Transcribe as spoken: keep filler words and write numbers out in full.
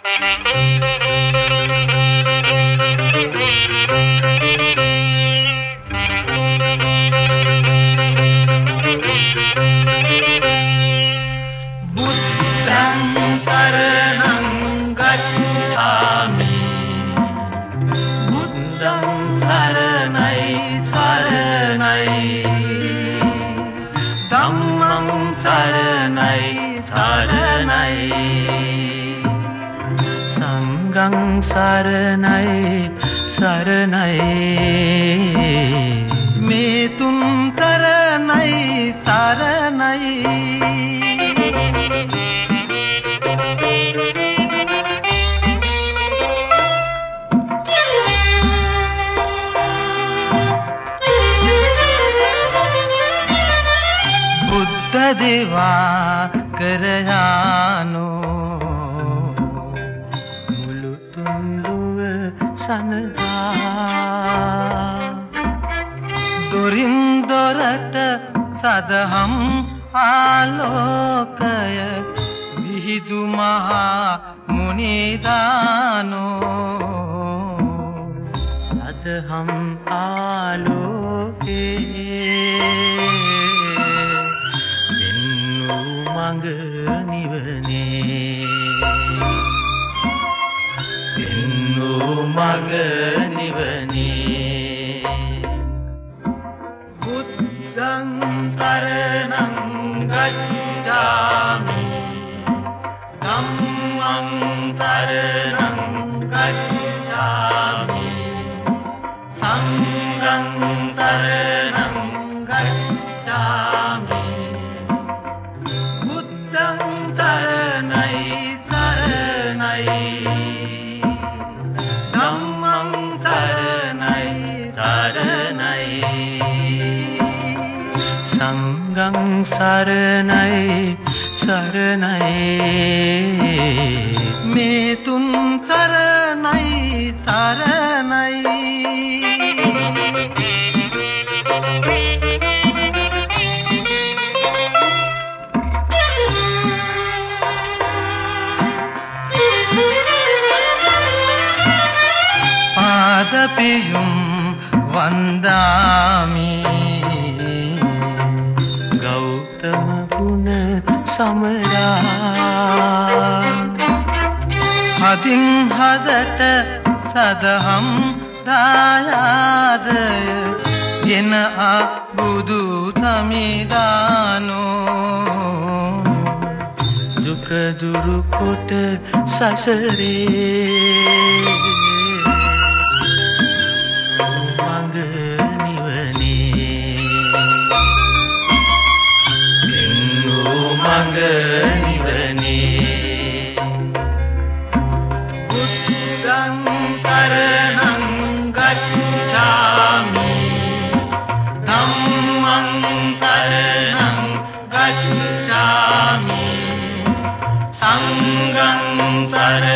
සරණයි සරණයි මේ තුන් තරණයි සරණයි බුද්ධ දේවා කරයානෝ දොරින් දොරට සදහම් ආලෝකය විහිදු මහා මුනිදානෝ සදහම් ආලෝකේ දෙන්නු මඟ නිවනේ මග නිවනේ බුද්ධං කරණං ගච්ඡාමි ධම්මං කරණං ගච්ඡාමි සංඝං කරණං ගච්ඡාමි බුද්ධං සරණයි සරණයි සංඝං සරණයි සරණයි මේ තුන් සරණයි සරණයි පාදපියුම් වන්දාමි ගෞතම ගුණ සමරා හදින් හදට සදහම් දායාදය ගෙන ආ බුදු සමිදානෝ දුක දුරු කොට සසරේ මඟ නිවනේ බුද්ධං සරණං ගච්ඡාමි ධම්මං සරණං ගච්ඡාමි සංඝං සරණං